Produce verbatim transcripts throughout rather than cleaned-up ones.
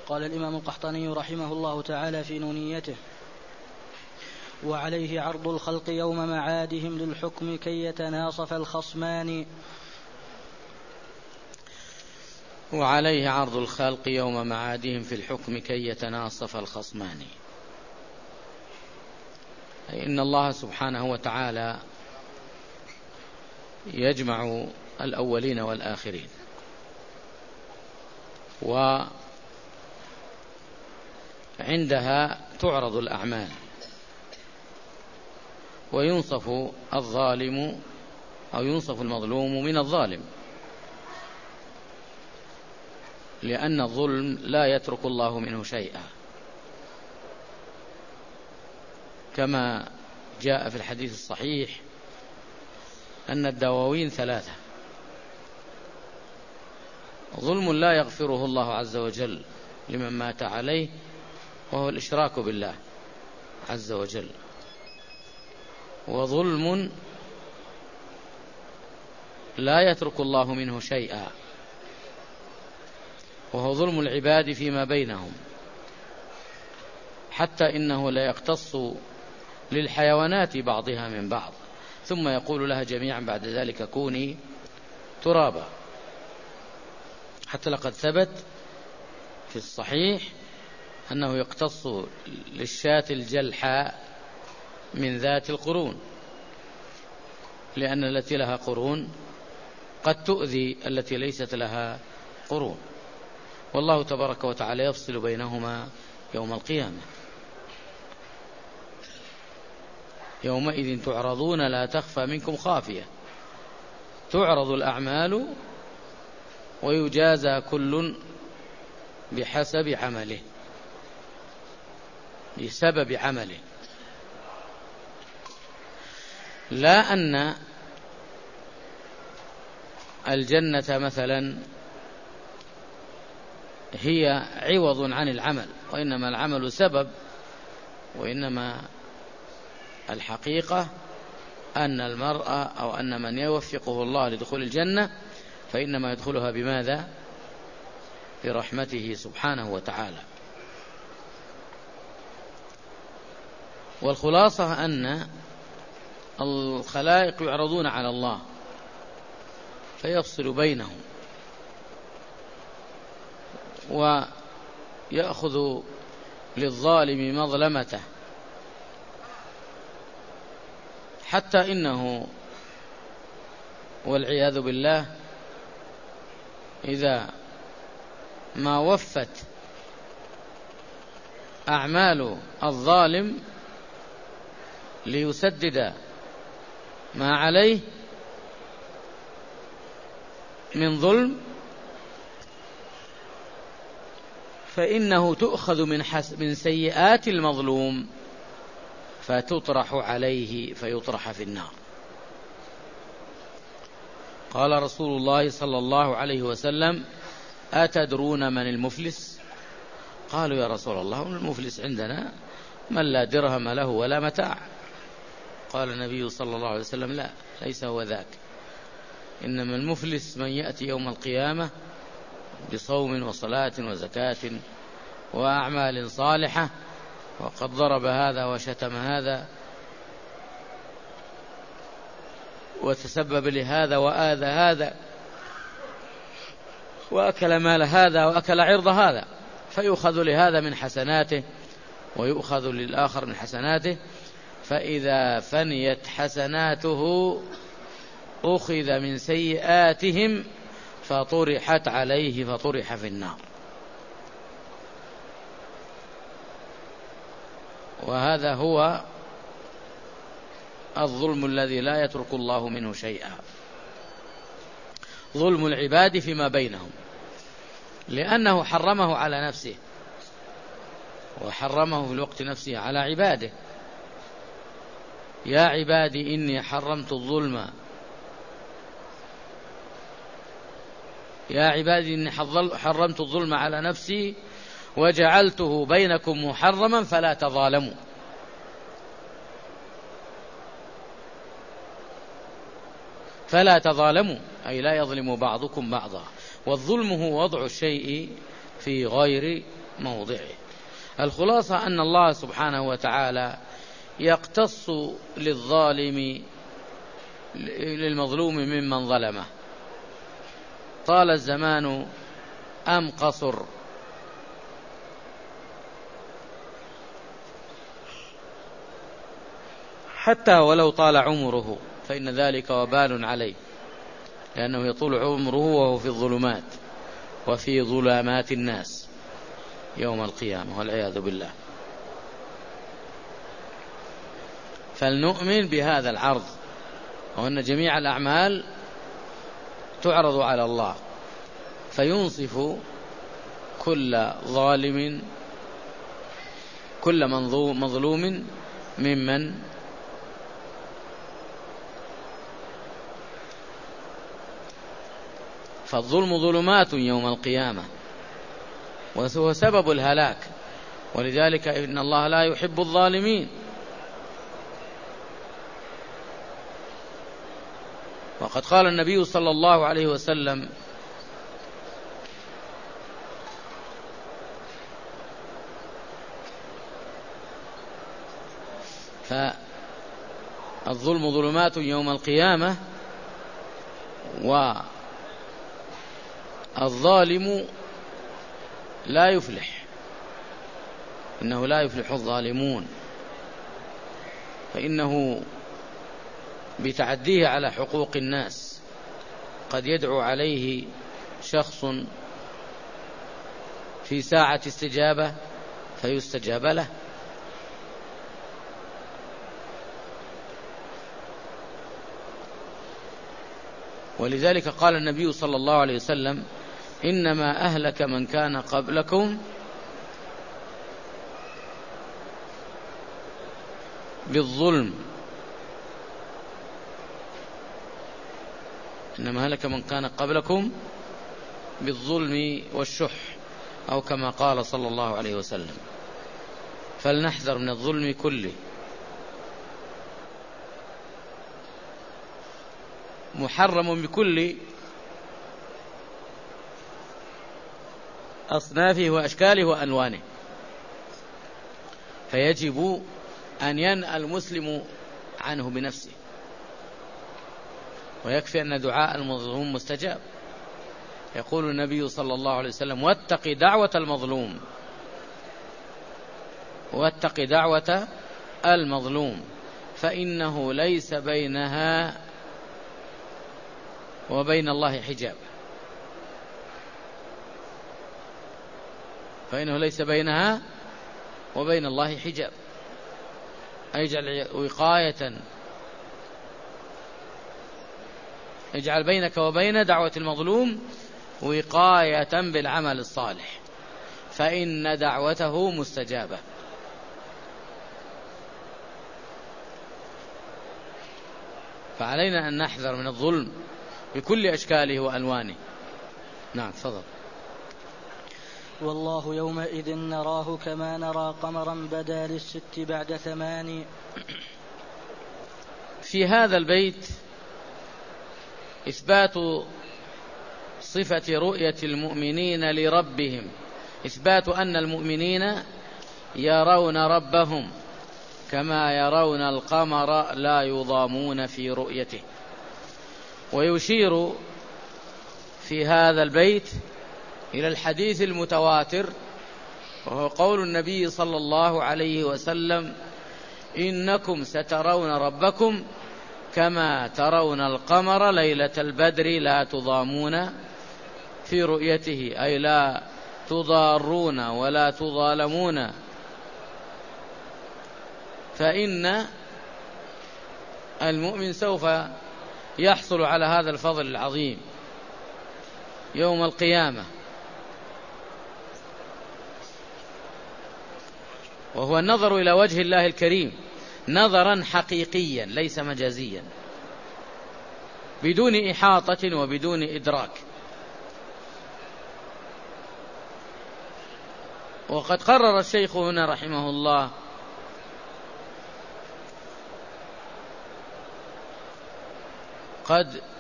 قال الإمام القحطاني رحمه الله تعالى في نونيته: وعليه عرض الخلق يوم معادهم للحكم كي يتناصف الخصمان. وعليه عرض الخلق يوم معادهم في الحكم كي يتناصف الخصمان. أي إن الله سبحانه وتعالى يجمع الأولين والآخرين، وعندها تعرض الأعمال وينصف الظالم أو ينصف المظلوم من الظالم، لأن الظلم لا يترك الله منه شيئا، كما جاء في الحديث الصحيح أن الدواوين ثلاثة: ظلم لا يغفره الله عز وجل لمن مات عليه وهو الإشراك بالله عز وجل، وظلم لا يترك الله منه شيئا وهو ظلم العباد فيما بينهم، حتى إنه لا يقتص للحيوانات بعضها من بعض، ثم يقول لها جميعا بعد ذلك كوني ترابا. حتى لقد ثبت في الصحيح أنه يقتص للشاة الجلحاء من ذات القرون، لأن التي لها قرون قد تؤذي التي ليست لها قرون، والله تبارك وتعالى يفصل بينهما يوم القيامة. يومئذ تعرضون لا تخفى منكم خافية، تعرض الأعمال ويجازى كل بحسب عمله، بسبب عمله، لا أن الجنة مثلا هي عوض عن العمل، وإنما العمل سبب، وإنما الحقيقة أن المرأة أو أن من يوفقه الله لدخول الجنة فإنما يدخلها بماذا؟ برحمته سبحانه وتعالى. والخلاصة أن الخلائق يعرضون على الله فيفصل بينهم ويأخذ للظالم مظلمته، حتى إنه والعياذ بالله إذا ما وفت أعمال الظالم ليسدد ما عليه من ظلم فإنه تؤخذ من, من سيئات المظلوم فتطرح عليه فيطرح في النار. قال رسول الله صلى الله عليه وسلم: أتدرون من المفلس؟ قالوا يا رسول الله المفلس عندنا من لا درهم له ولا متاع. قال النبي صلى الله عليه وسلم: لا، ليس هو ذاك، إنما المفلس من يأتي يوم القيامة بصوم وصلاة وزكاة وأعمال صالحة، وقد ضرب هذا وشتم هذا وتسبب لهذا وآذى هذا وأكل مال هذا وأكل عرض هذا، فيؤخذ لهذا من حسناته ويؤخذ للآخر من حسناته، فإذا فنيت حسناته أخذ من سيئاتهم فطرحت عليه فطرح في النار. وهذا هو الظلم الذي لا يترك الله منه شيئا، ظلم العباد فيما بينهم، لأنه حرمه على نفسه وحرمه في الوقت نفسه على عباده. يا عبادي إني حرمت الظلم يا عبادي إني حرمت الظلم على نفسي وجعلته بينكم محرما فلا تظالموا. فلا تظالموا أي لا يظلم بعضكم بعضا. والظلم هو وضع الشيء في غير موضعه. الخلاصة أن الله سبحانه وتعالى يقتص للظالم للمظلوم ممن ظلمه، طال الزمان أم قصر. حتى ولو طال عمره فإن ذلك وبال عليه، لأنه يطول عمره وهو في الظلمات وفي ظلامات الناس يوم القيامة والعياذ بالله. فلنؤمن بهذا العرض، وأن جميع الأعمال تعرض على الله فينصف كل ظالم كل مظلوم ممن فالظلم ظلمات يوم القيامة وهو سبب الهلاك، ولذلك إن الله لا يحب الظالمين. وقد قال النبي صلى الله عليه وسلم: فالظلم ظلمات يوم القيامة والظالم لا يفلح، إنه لا يفلح الظالمون، فإنه بتعديه على حقوق الناس قد يدعو عليه شخص في ساعة استجابة فيستجاب له، ولذلك قال النبي صلى الله عليه وسلم: إنما أهلك من كان قبلكم بالظلم إنما أهلك من كان قبلكم بالظلم والشح، أو كما قال صلى الله عليه وسلم. فلنحذر من الظلم كله، محرم بكل أصنافه وأشكاله وألوانه، فيجب أن ينأى المسلم عنه بنفسه، ويكفي أن دعاء المظلوم مستجاب. يقول النبي صلى الله عليه وسلم: واتق دعوة المظلوم، واتق دعوة المظلوم فإنه ليس بينها وبين الله حجاب، فإنه ليس بينها وبين الله حجاب، اجعل وقاية، اجعل بينك وبين دعوة المظلوم وقاية بالعمل الصالح، فإن دعوته مستجابة. فعلينا أن نحذر من الظلم بكل أشكاله وألوانه. نعم، تفضل. والله يومئذ نراه كما نرى قمرا بدا للست بعد ثمان. في هذا البيت إثبات صفة رؤية المؤمنين لربهم، إثبات أن المؤمنين يرون ربهم كما يرون القمر لا يضامون في رؤيته. ويشير في هذا البيت إلى الحديث المتواتر، وهو قول النبي صلى الله عليه وسلم: إنكم سترون ربكم كما ترون القمر ليلة البدر لا تضامون في رؤيته، أي لا تضارون ولا تظالمون. فإن المؤمن سوف يحصل على هذا الفضل العظيم يوم القيامة، وهو النظر إلى وجه الله الكريم نظرا حقيقيا ليس مجازيا، بدون إحاطة وبدون إدراك. وقد قرر الشيخ هنا رحمه الله قد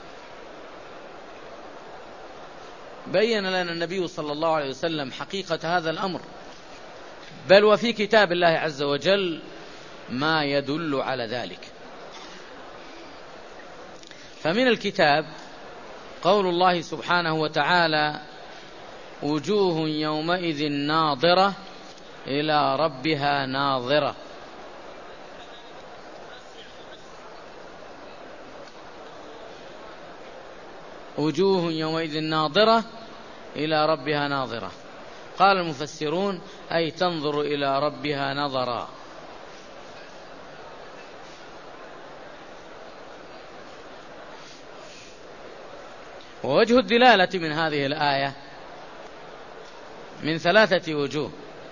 بين لنا النبي صلى الله عليه وسلم حقيقة هذا الأمر بل وفي كتاب الله عز وجل ما يدل على ذلك. فمن الكتاب قول الله سبحانه وتعالى: وجوه يومئذ ناظرة إلى ربها ناظرة. وجوه يومئذ ناظرة إلى ربها ناظرة. قال المفسرون: أي تنظر إلى ربها نظرا. ووجه الدلالة من هذه الآية من ثلاثة وجوه.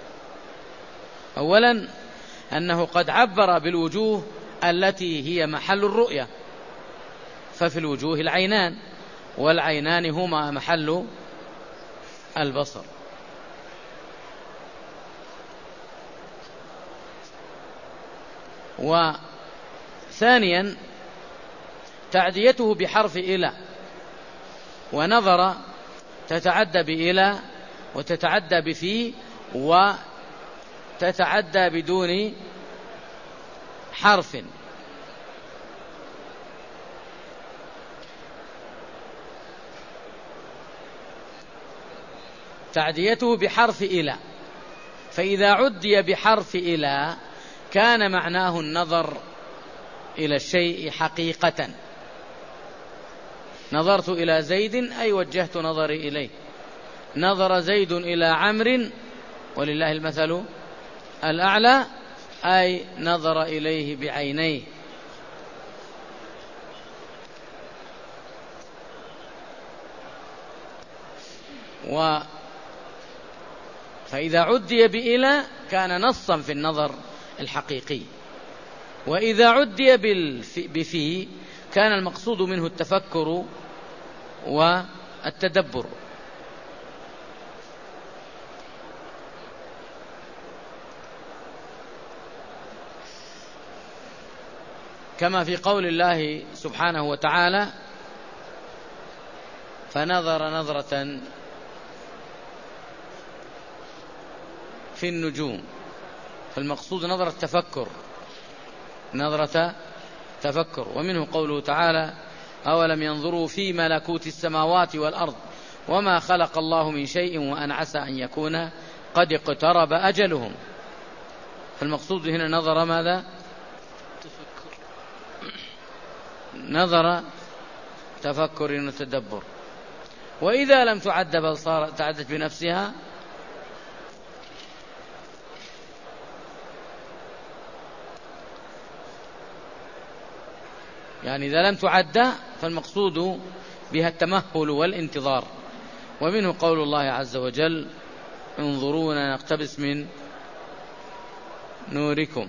أولا أنه قد عبر بالوجوه التي هي محل الرؤية، ففي الوجوه العينان، والعينان هما محل البصر. وثانيا تعديته بحرف إلى، ونظر تتعدى بإلى وتتعدى بفي وتتعدى بدون حرف. تعديته بحرف إلى، فإذا عدي بحرف إلى كان معناه النظر إلى الشيء حقيقة. نظرت إلى زيد أي وجهت نظري إليه. نظر زيد إلى عمرو ولله المثل الأعلى أي نظر إليه بعينيه. و فإذا عدي بإلى كان نصا في النظر الحقيقي، وإذا عدي بفي كان المقصود منه التفكر والتدبر. كما في قول الله سبحانه وتعالى: فنظر نظرة في النجوم. فالمقصود نظرة تفكر، نظرة تفكر. ومنه قوله تعالى: أولم ينظروا في ملكوت السماوات والأرض وما خلق الله من شيء وأن عسى أن يكون قد اقترب أجلهم. فالمقصود هنا نظر ماذا؟ تفكر. نظر تفكر وتدبر. وإذا لم تعد بل صار تعدت بنفسها يعني إذا لم تعد فالمقصود بها التمهل والانتظار. ومنه قول الله عز وجل: انظرونا نقتبس من نوركم.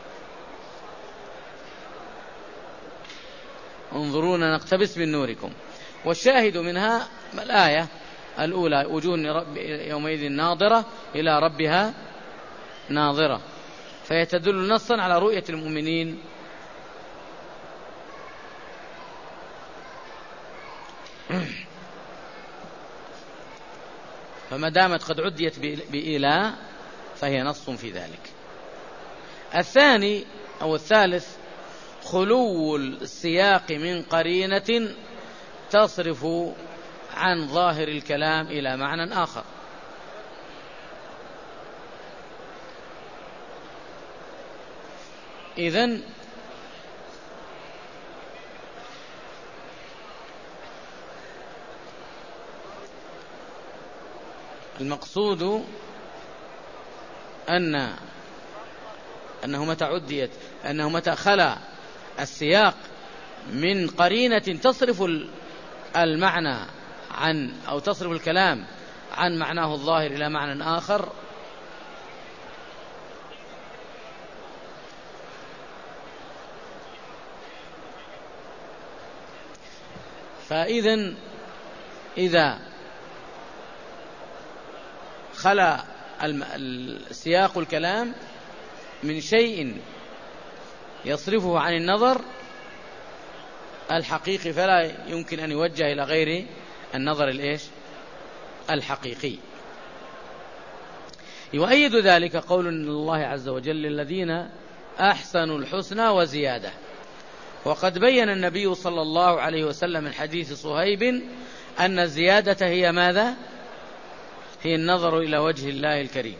انظرونا نقتبس من نوركم. والشاهد منها الآية الأولى: وجوه يومئذ ناظرة إلى ربها ناظرة، فيتدل نصا على رؤية المؤمنين فما دامت قد عديت بإلى فهي نص في ذلك. الثاني أو الثالث خلو السياق من قرينة تصرف عن ظاهر الكلام إلى معنى آخر. إذن المقصود أن أنه متى عديت أنه متى خلا السياق من قرينة تصرف المعنى عن أو تصرف الكلام عن معناه الظاهر إلى معنى آخر فإذا إذا خلا السياق الكلام من شيء يصرفه عن النظر الحقيقي فلا يمكن أن يوجه إلى غير النظر الإيش الحقيقي. يؤيد ذلك قول الله عز وجل للذين أحسنوا الحسنى وزيادة. وقد بين النبي صلى الله عليه وسلم من حديث صهيب أن الزيادة هي ماذا؟ هي النظر إلى وجه الله الكريم.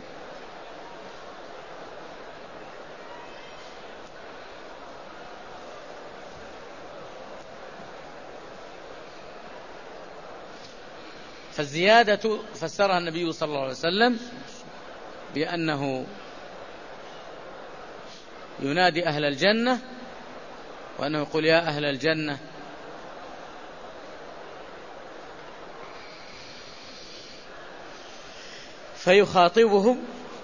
فالزيادة فسرها النبي صلى الله عليه وسلم بأنه ينادي أهل الجنة وأنه يقول يا أهل الجنة فيخاطبهم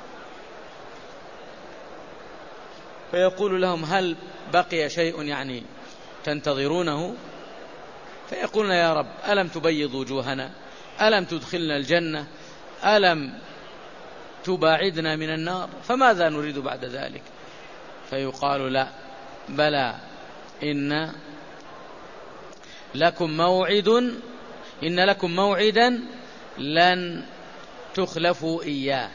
فيقول لهم هل بقي شيء يعني تنتظرونه؟ فيقولون يا رب ألم تبيض وجوهنا؟ ألم تدخلنا الجنة؟ ألم تباعدنا من النار؟ فماذا نريد بعد ذلك؟ فيقال لا، بلى، إن لكم موعد إن لكم موعدا لن تخلفوا إياه.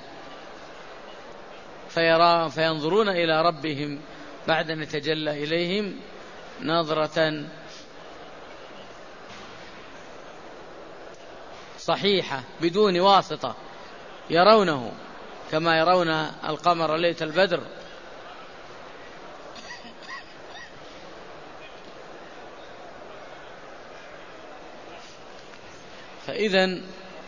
فيرى فينظرون إلى ربهم بعد أن يتجلى إليهم نظرة صحيحة بدون واسطة، يرونه كما يرون القمر ليلة البدر. فإذن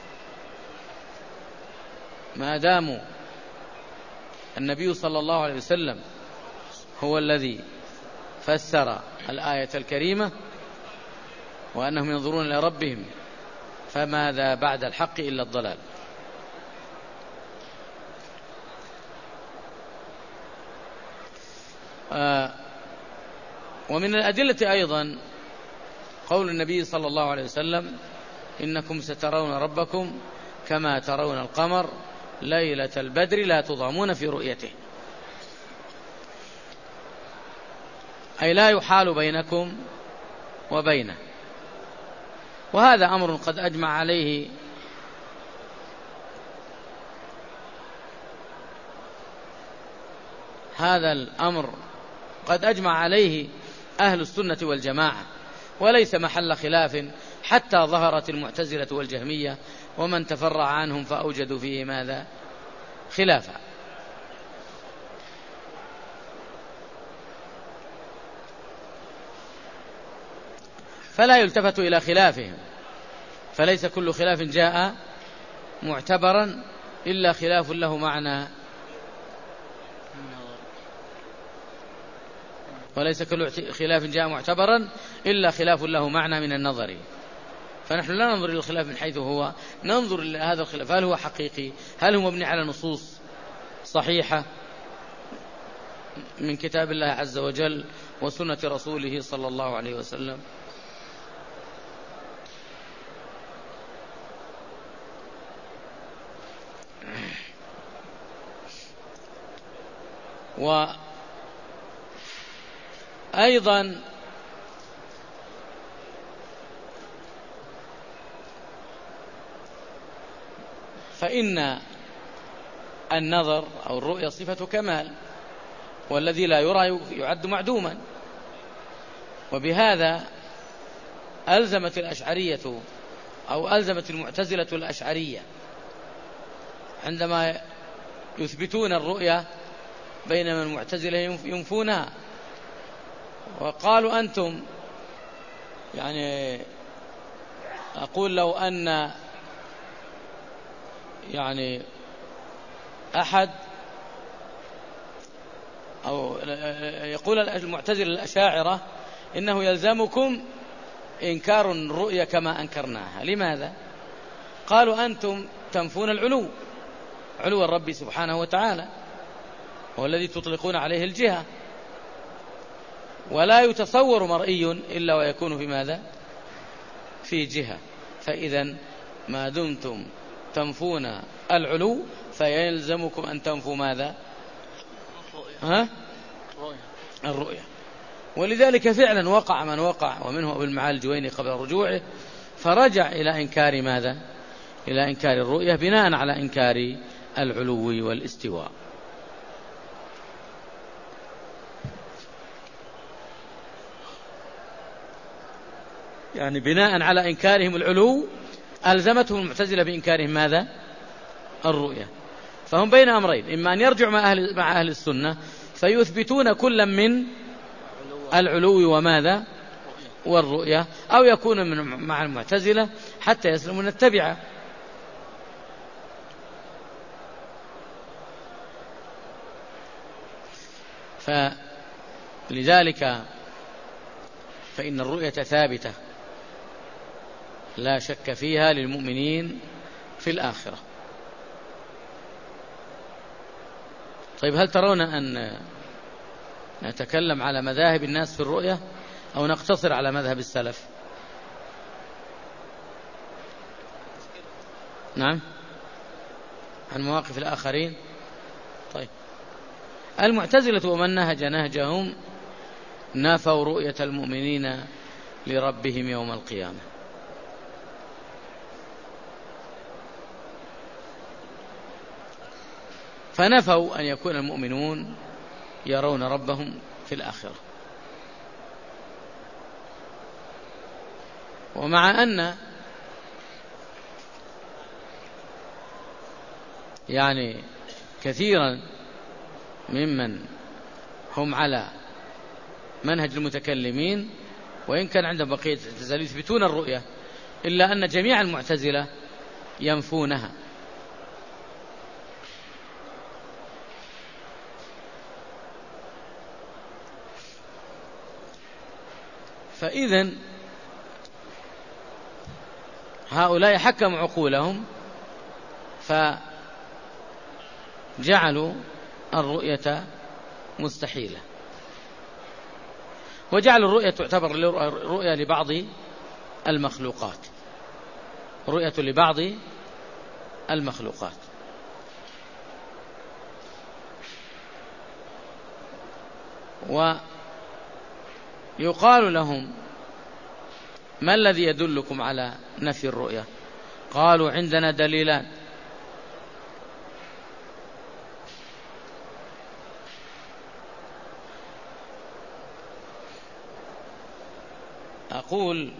ما داموا النبي صلى الله عليه وسلم هو الذي فسر الآية الكريمة وأنهم ينظرون إلى ربهم، فماذا بعد الحق إلا الضلال. آه ومن الأدلة أيضا قول النبي صلى الله عليه وسلم إنكم سترون ربكم كما ترون القمر ليلة البدر لا تضامون في رؤيته، أي لا يحال بينكم وبينه. وهذا أمر قد أجمع عليه هذا الأمر قد أجمع عليه أهل السنة والجماعة، وليس محل خلاف حتى ظهرت المعتزلة والجهمية ومن تفرع عنهم فأوجدوا فيه ماذا؟ خلافا. فلا يلتفت إلى خلافهم، فليس كل خلاف جاء معتبرا إلا خلاف له معنى، وليس كل خلاف جاء معتبرا إلا خلاف له معنى من النظر. فنحن لا ننظر إلى الخلاف من حيث هو، ننظر إلى هذا الخلاف هل هو حقيقي، هل هو مبني على نصوص صحيحة من كتاب الله عز وجل وسنة رسوله صلى الله عليه وسلم. وأيضا فإن النظر أو الرؤية صفة كمال، والذي لا يرى يعد معدوما. وبهذا ألزمت الأشعرية أو ألزمت المعتزلة الأشعرية عندما يثبتون الرؤية بينما المعتزلة ينفونها، وقالوا أنتم يعني أقول لو أن يعني أحد أو يقول المعتزلة الأشاعرة إنه يلزمكم إنكار الرؤية كما أنكرناها. لماذا؟ قالوا أنتم تنفون العلو، علو الرب سبحانه وتعالى هو الذي تطلقون عليه الجهة، ولا يتصور مرئي إلا ويكون في ماذا؟ في جهة. فإذا ما دمتم تنفون العلو فيلزمكم أن تنفوا ماذا؟ ها؟ الرؤية. ولذلك فعلا وقع من وقع، ومنه أبو المعالي الجويني قبل رجوعه، فرجع إلى إنكار ماذا؟ إلى إنكار الرؤية بناء على إنكار العلو والاستواء. يعني بناء على إنكارهم العلو ألزمتهم المعتزلة بإنكارهم ماذا؟ الرؤية. فهم بين أمرين، إما أن يرجعوا مع أهل, مع أهل السنة فيثبتون كلا من العلو وماذا؟ والرؤية، أو يكون من مع المعتزلة حتى يسلموا من التبعة. فلذلك فإن الرؤية ثابتة لا شك فيها للمؤمنين في الآخرة. طيب، هل ترون أن نتكلم على مذاهب الناس في الرؤية أو نقتصر على مذهب السلف؟ نعم، عن مواقف الآخرين. طيب، المعتزلة ومن نهج نهجهم نافوا رؤية المؤمنين لربهم يوم القيامة، فنفوا أن يكون المؤمنون يرون ربهم في الآخرة. ومع أن يعني كثيرا ممن هم على منهج المتكلمين وإن كان عندهم بقية الاعتزال يثبتون الرؤية، إلا أن جميع المعتزلة ينفونها. فإذن هؤلاء حكموا عقولهم فجعلوا الرؤية مستحيلة، وجعلوا الرؤية تعتبر رؤية لبعض المخلوقات، رؤية لبعض المخلوقات. ويقال لهم: ما الذي يدلكم على نفي الرؤية؟ قالوا: عندنا دليلان. أقول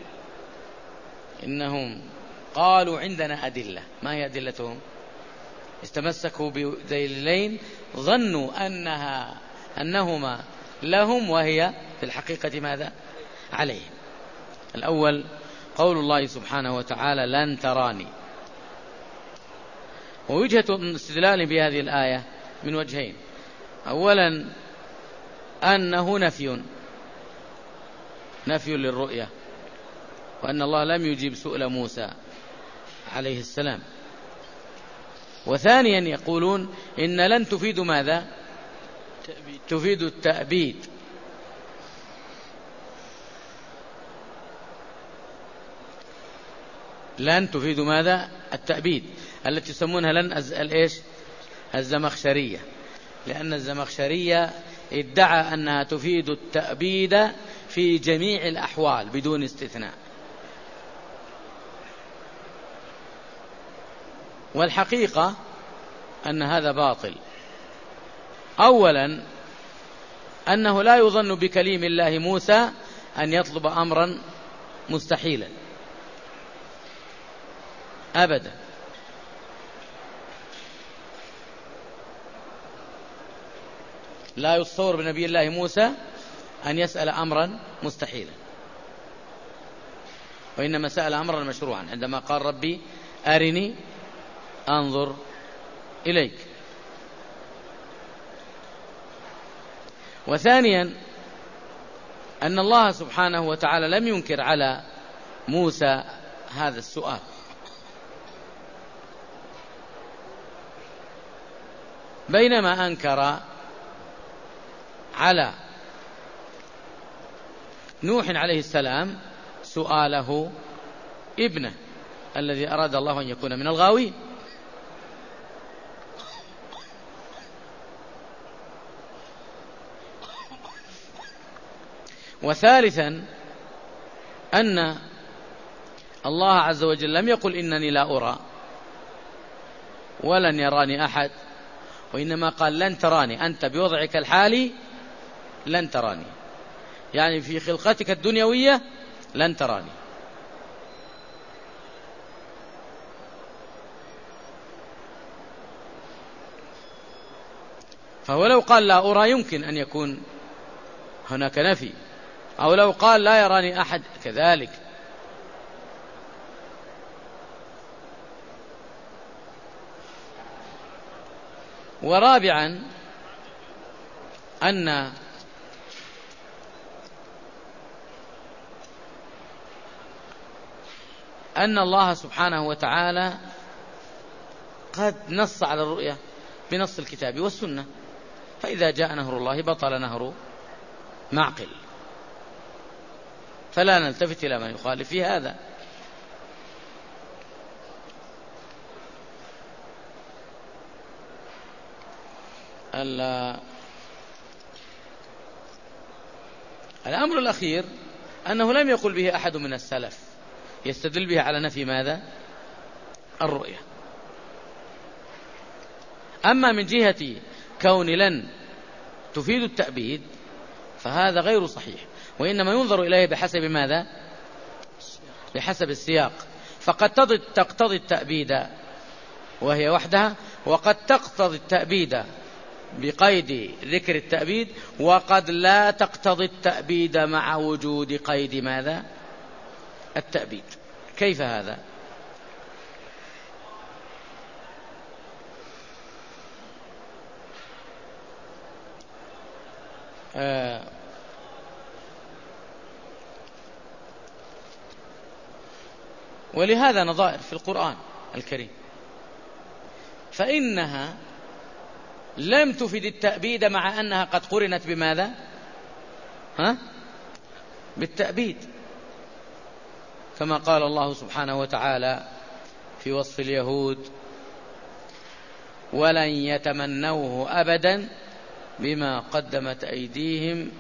إنهم قالوا: عندنا أدلة. ما هي أدلتهم؟ استمسكوا بدليلين ظنوا أنها أنهما لهم وهي في الحقيقة ماذا؟ عليهم. الأول قول الله سبحانه وتعالى: لن تراني. ووجهة استدلال بهذه الآية من وجهين: أولا أنه نفي نفي للرؤية، وأن الله لم يجيب سؤال موسى عليه السلام. وثانيا يقولون إن لن تفيد ماذا؟ تفيد التأبيد. لن تفيد ماذا؟ التأبيد، التي يسمونها لن الإيش؟ الزمخشرية، لأن الزمخشرية ادعى أنها تفيد التأبيد في جميع الأحوال بدون استثناء. والحقيقة أن هذا باطل. أولا أنه لا يظن بكليم الله موسى أن يطلب أمرا مستحيلا أبدا، لا يتصور بنبي الله موسى أن يسأل أمرا مستحيلا، وإنما سأل أمرا مشروعا عندما قال: ربي أرني أنظر إليك. وثانيا أن الله سبحانه وتعالى لم ينكر على موسى هذا السؤال، بينما أنكر على نوح عليه السلام سؤاله ابنه الذي أراد الله أن يكون من الغاوين. وثالثا أن الله عز وجل لم يقل إنني لا أرى، ولن يراني أحد، وإنما قال لن تراني أنت بوضعك الحالي، لن تراني، يعني في خلقتك الدنيوية لن تراني. فهو لو قال لا أرى يمكن أن يكون هناك نفي، أو لو قال لا يراني أحد كذلك. ورابعا أن أن الله سبحانه وتعالى قد نص على الرؤية بنص الكتاب والسنة، فإذا جاء نهر الله بطل نهر معقل، فلا نلتفت إلى من يخالف في هذا. الأمر الأخير أنه لم يقل به أحد من السلف يستدل به على نفي ماذا؟ الرؤية. أما من جهة كون لن تفيد التأبيد فهذا غير صحيح، وإنما ينظر إليه بحسب ماذا؟ بحسب السياق. فقد تقتضي التأبيد وهي وحدها، وقد تقتضي التأبيد بقيد ذكر التأبيد، وقد لا تقتضي التأبيد مع وجود قيد ماذا؟ التأبيد. كيف هذا؟ آه ولهذا نظائر في القرآن الكريم، فإنها لم تفد التأبيد مع أنها قد قرنت بماذا؟ ها؟ بالتأبيد، كما قال الله سبحانه وتعالى في وصف اليهود: ولن يتمنوه أبدا بما قدمت أيديهم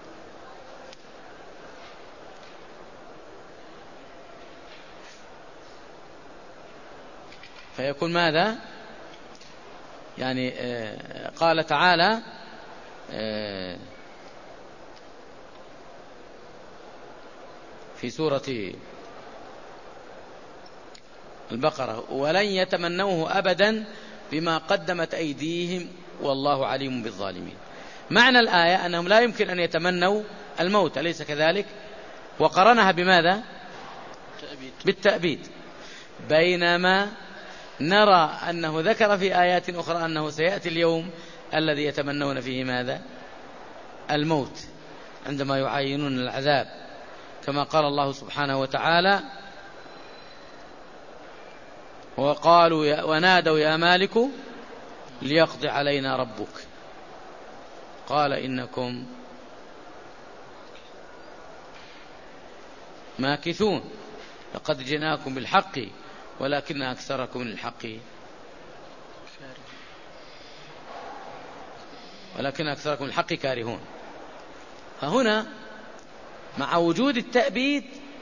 فيكون ماذا؟ يعني آه قال تعالى آه في سورة البقرة: ولن يتمنوه أبدا بما قدمت أيديهم والله عليم بالظالمين. معنى الآية أنهم لا يمكن أن يتمنوا الموت، أليس كذلك؟ وقرنها بماذا؟ بالتأبيد. بينما نرى أنه ذكر في آيات أخرى أنه سيأتي اليوم الذي يتمنون فيه ماذا؟ الموت، عندما يعاينون العذاب، كما قال الله سبحانه وتعالى: وقالوا ونادوا يا مالك ليقضي علينا ربك قال إنكم ماكثون لقد جئناكم بالحق ولكن أكثركم للحق ولكن أكثركم للحق كارهون. فهنا مع وجود التأبيد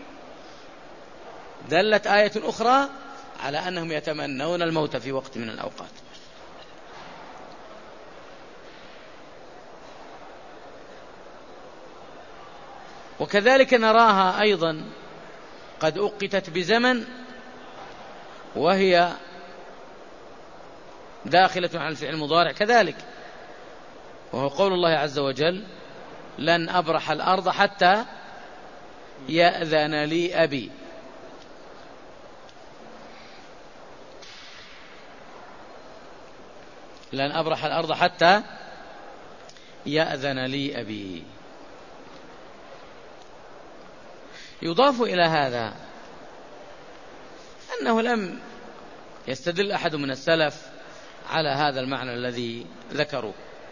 دلت آية أخرى على أنهم يتمنون الموت في وقت من الأوقات. وكذلك نراها أيضا قد أقتت بزمن وهي داخلة على الفعل المضارع كذلك، وهو قول الله عز وجل: لن أبرح الأرض حتى يأذن لي أبي. لن أبرح الأرض حتى يأذن لي أبي. يضاف إلى هذا أنه لم يستدل أحد من السلف على هذا المعنى الذي ذكروا.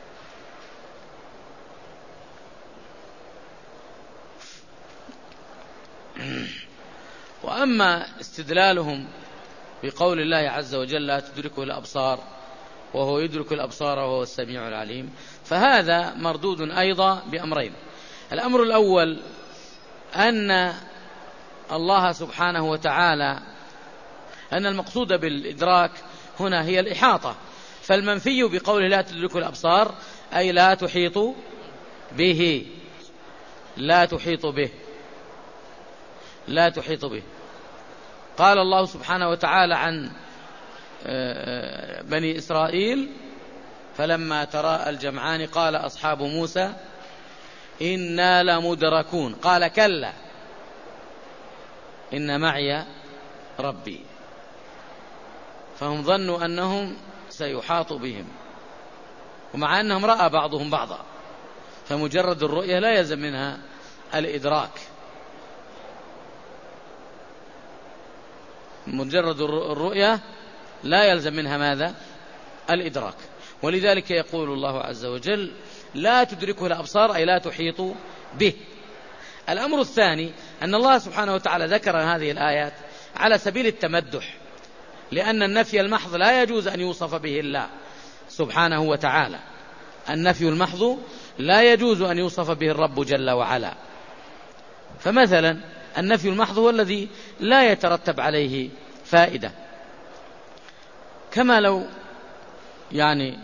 وأما استدلالهم بقول الله عز وجل: لا تدركه الأبصار وهو يدرك الأبصار وهو السميع العليم، فهذا مردود أيضا بأمرين. الأمر الأول أن الله سبحانه وتعالى أن المقصود بالإدراك هنا هي الإحاطة. فالمنفي بقوله لا تدرك الأبصار أي لا تحيط به، لا تحيط به، لا تحيط به. قال الله سبحانه وتعالى عن بني إسرائيل فلما تراءى الجمعان قال أصحاب موسى إنا لمدركون قال كلا إن معي ربي. فهم ظنوا أنهم سيحاط بهم، ومع أنهم رأى بعضهم بعضا، فمجرد الرؤية لا يلزم منها الإدراك، مجرد الرؤية لا يلزم منها ماذا؟ الإدراك. ولذلك يقول الله عز وجل لا تدركه الأبصار أي لا تحيط به. الأمر الثاني أن الله سبحانه وتعالى ذكر هذه الآيات على سبيل التمدح، لأن النفي المحض لا يجوز أن يوصف به الله سبحانه وتعالى. النفي المحض لا يجوز أن يوصف به الرب جل وعلا. فمثلا النفي المحض هو الذي لا يترتب عليه فائدة، كما لو يعني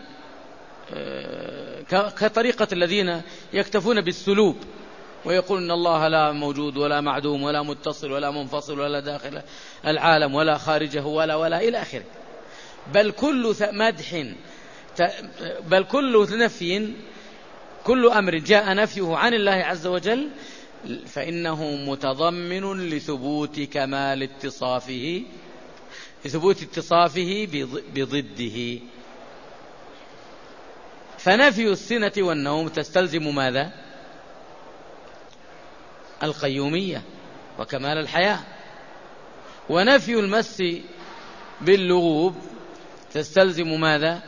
كطريقة الذين يكتفون بالسلوب ويقول إن الله لا موجود ولا معدوم ولا متصل ولا منفصل ولا داخل العالم ولا خارجه ولا ولا إلى آخره. بل كل مدح بل كل نفي كل أمر جاء نفيه عن الله عز وجل فإنه متضمن لثبوت كمال اتصافه لثبوت اتصافه بضده. فنفي السنة والنوم تستلزم ماذا؟ القيومية وكمال الحياة. ونفي المس باللغوب تستلزم ماذا؟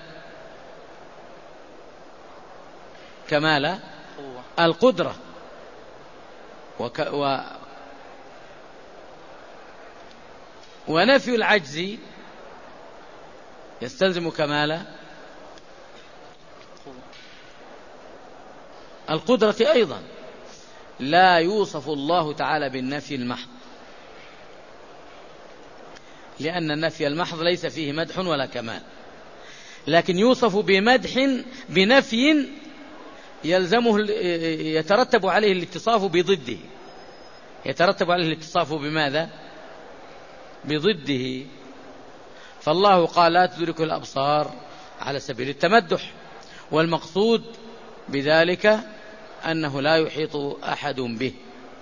كمال القدرة. وك و ونفي العجز يستلزم كمال القدرة أيضا. لا يوصف الله تعالى بالنفي المحض، لأن النفي المحض ليس فيه مدح ولا كمال، لكن يوصف بمدح بنفي يلزمه يترتب عليه الاتصاف بضده، يترتب عليه الاتصاف بماذا؟ بضده. فالله قال لا تدرك الأبصار على سبيل التمدح، والمقصود بذلك أنه لا يحيط أحد به.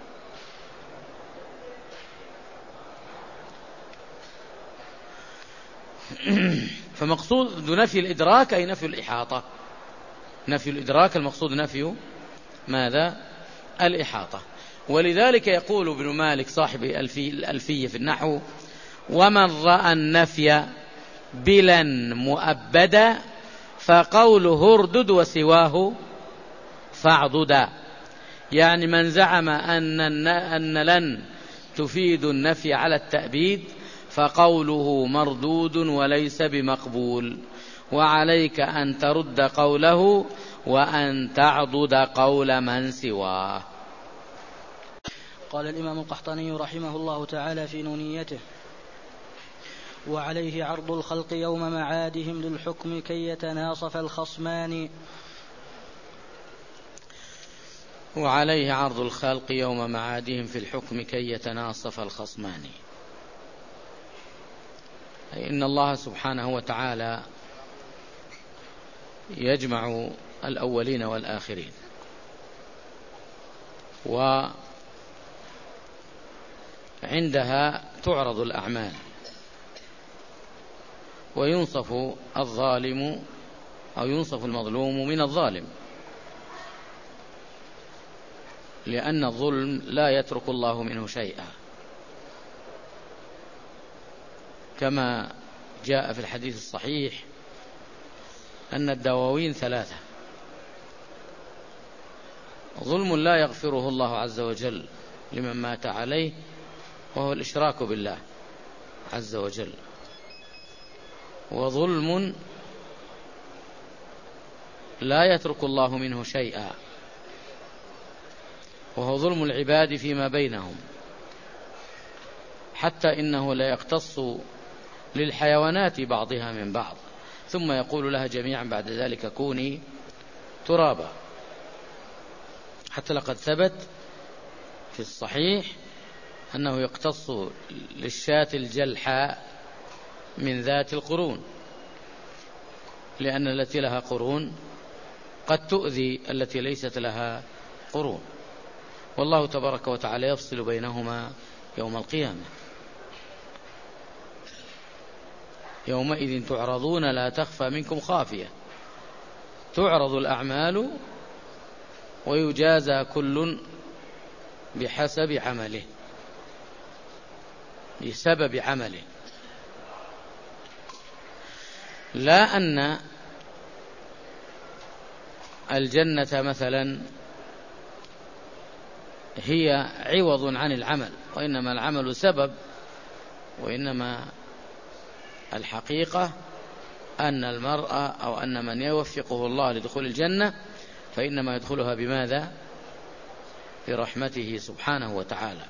فمقصود نفي الإدراك أي نفي الإحاطة. نفي الإدراك المقصود نفي ماذا؟ الإحاطة. ولذلك يقول ابن مالك صاحب الألفية في النحو ومن رأى النفي بلا مؤبدا فقوله اردد وسواه فاعضدا. يعني من زعم أن أن لن تفيد النفي على التأبيد فقوله مردود وليس بمقبول، وعليك أن ترد قوله وأن تعضد قول من سواه. قال الإمام القحطاني رحمه الله تعالى في نونيته وعليه عرض الخلق يوم معادهم للحكم كي يتناصف الخصمان. وعليه عرض الخلق يوم معادهم في الحكم كي يتناصف الخصمان. أي إن الله سبحانه وتعالى يجمع الأولين والآخرين، وعندها تعرض الأعمال وينصف الظالم أو ينصف المظلوم من الظالم، لأن الظلم لا يترك الله منه شيئا، كما جاء في الحديث الصحيح أن الدواوين ثلاثة: ظلم لا يغفره الله عز وجل لمن مات عليه وهو الإشراك بالله عز وجل، وظلم لا يترك الله منه شيئا وهو ظلم العباد فيما بينهم، حتى إنه لا يقتص للحيوانات بعضها من بعض، ثم يقول لها جميعا بعد ذلك كوني ترابا. حتى لقد ثبت في الصحيح أنه يقتص للشاة الجلحاء من ذات القرون، لأن التي لها قرون قد تؤذي التي ليست لها قرون، والله تبارك وتعالى يفصل بينهما يوم القيامة. يومئذ تعرضون لا تخفى منكم خافية، تعرض الأعمال ويجازى كل بحسب عمله، بسبب عمله، لا أن الجنة مثلا هي عوض عن العمل، وإنما العمل سبب، وإنما الحقيقة أن المرأة أو أن من يوفقه الله لدخول الجنة فإنما يدخلها بماذا؟ برحمته سبحانه وتعالى.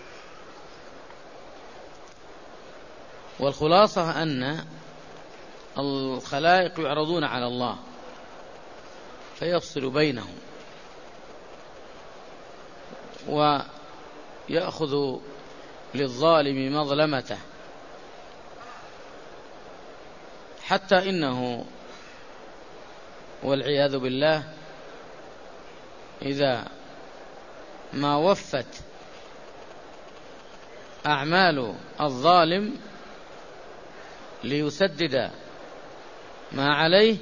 والخلاصة أن الخلائق يعرضون على الله فيفصل بينهم، ويأخذ للظالم مظلمته، حتى إنه والعياذ بالله إذا ما وفت أعمال الظالم ليسدد ما عليه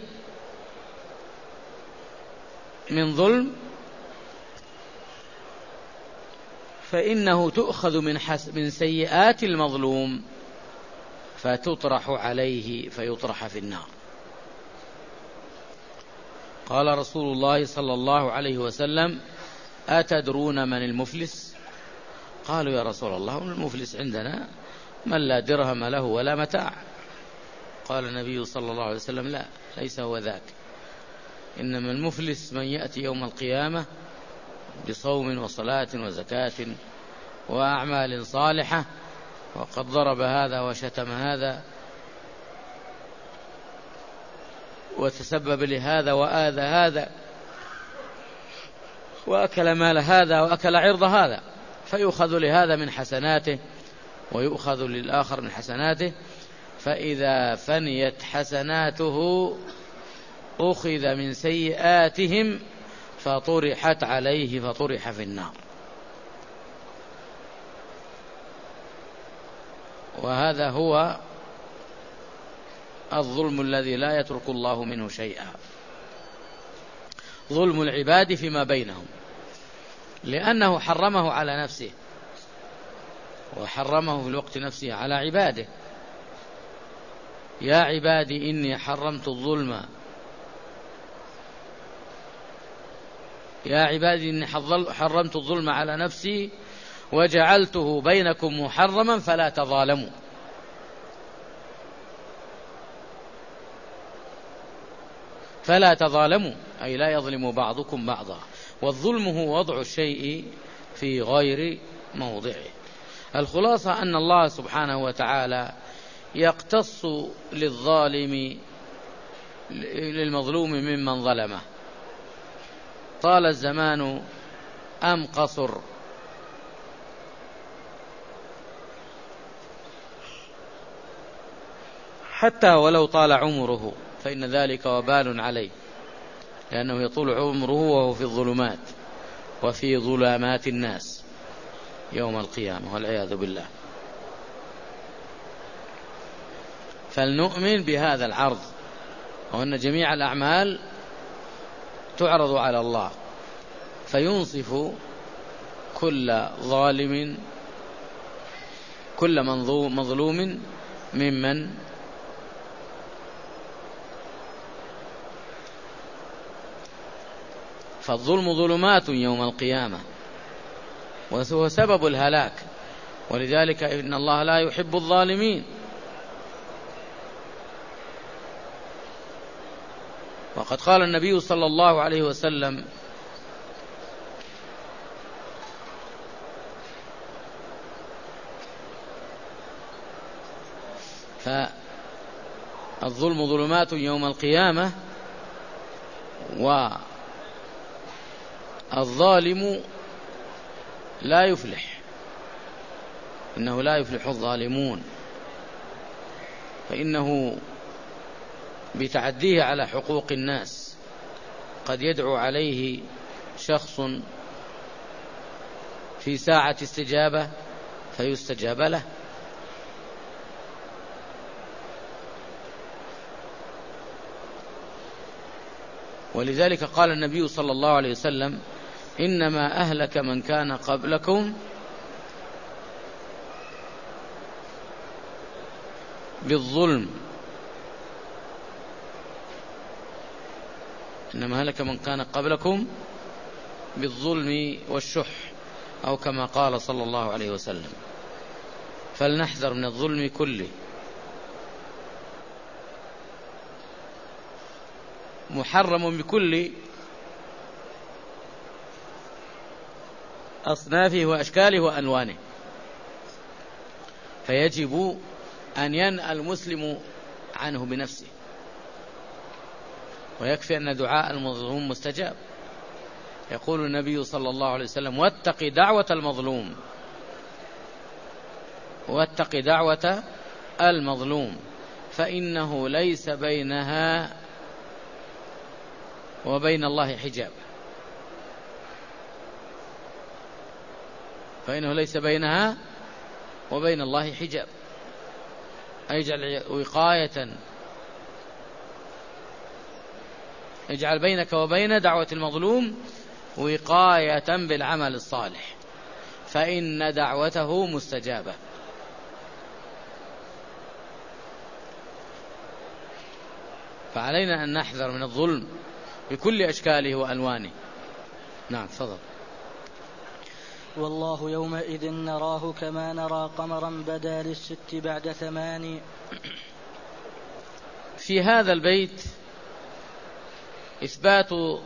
من ظلم فإنه تؤخذ من, من سيئات المظلوم فتطرح عليه فيطرح في النار. قال رسول الله صلى الله عليه وسلم: أتدرون من المفلس؟ قالوا: يا رسول الله، المفلس عندنا من لا درهم له ولا متاع. قال النبي صلى الله عليه وسلم: لا، ليس هو ذاك، إنما المفلس من يأتي يوم القيامة بصوم وصلاة وزكاة وأعمال صالحة، وقد ضرب هذا وشتم هذا وتسبب لهذا وآذى هذا وأكل مال هذا وأكل عرض هذا، فيؤخذ لهذا من حسناته ويؤخذ للآخر من حسناته، فإذا فنيت حسناته أخذ من سيئاتهم فطرحت عليه فطرح في النار. وهذا هو الظلم الذي لا يترك الله منه شيئا، ظلم العباد فيما بينهم، لأنه حرمه على نفسه وحرمه في الوقت نفسه على عباده. يا عبادي إني حرمت الظلم يا عبادي إني حرمت الظلم على نفسي وجعلته بينكم محرما فلا تظالموا. فلا تظالموا أي لا يظلم بعضكم بعضا، والظلم هو وضع الشيء في غير موضعه. الخلاصة أن الله سبحانه وتعالى يقتص للظالم للمظلوم ممن ظلمه، طال الزمان أم قصر، حتى ولو طال عمره فإن ذلك وبال عليه، لأنه يطول عمره وهو في الظلمات وفي ظلامات الناس يوم القيامة والعياذ بالله. فلنؤمن بهذا العرض، وأن جميع الأعمال تعرض على الله فينصف كل ظالم كل مظلوم ممن فالظلم ظلمات يوم القيامة وهو سبب الهلاك، ولذلك إن الله لا يحب الظالمين. وقد قال النبي صلى الله عليه وسلم: فالظلم ظلمات يوم القيامة، والظالم لا يفلح، إنه لا يفلح الظالمون، فإنه بتعديه على حقوق الناس قد يدعو عليه شخص في ساعة استجابة فيستجاب له. ولذلك قال النبي صلى الله عليه وسلم: إنما أهلك من كان قبلكم بالظلم إنما أهلك من كان قبلكم بالظلم والشح، أو كما قال صلى الله عليه وسلم. فلنحذر من الظلم كله، محرم بكل أصنافه وأشكاله وألوانه، فيجب أن ينأى المسلم عنه بنفسه، ويكفي أن دعاء المظلوم مستجاب. يقول النبي صلى الله عليه وسلم: واتق دعوة المظلوم، واتق دعوة المظلوم فإنه ليس بينها وبين الله حجاب، فإنه ليس بينها وبين الله حجاب، اجعل وقاية، اجعل بينك وبين دعوة المظلوم وقاية بالعمل الصالح، فإن دعوته مستجابة. فعلينا أن نحذر من الظلم بكل أشكاله وألوانه. نعم، تفضل. والله يومئذ نراه كما نرى قمرا بدا للست بعد ثمان. في هذا البيت إثبات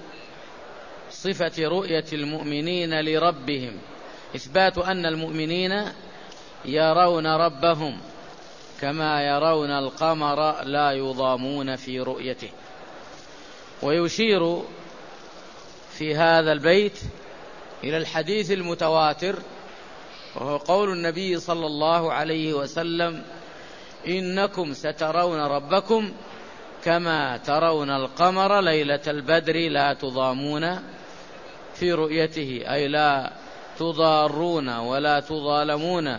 صفة رؤية المؤمنين لربهم، إثبات أن المؤمنين يرون ربهم كما يرون القمر لا يضامون في رؤيته. ويشير في هذا البيت إلى الحديث المتواتر، وهو قول النبي صلى الله عليه وسلم: إنكم سترون ربكم كما ترون القمر ليلة البدر لا تضامون في رؤيته، أي لا تضارون ولا تظالمون،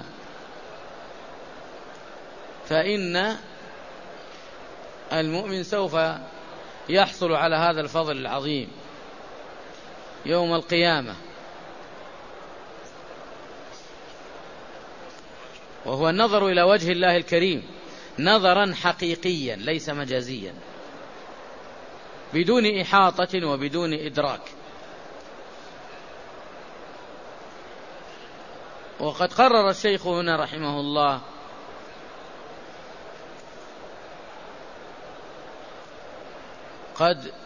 فإن المؤمن سوف يحصل على هذا الفضل العظيم يوم القيامة، وهو النظر إلى وجه الله الكريم نظرا حقيقيا ليس مجازيا، بدون إحاطة وبدون إدراك. وقد قرر الشيخ هنا رحمه الله قد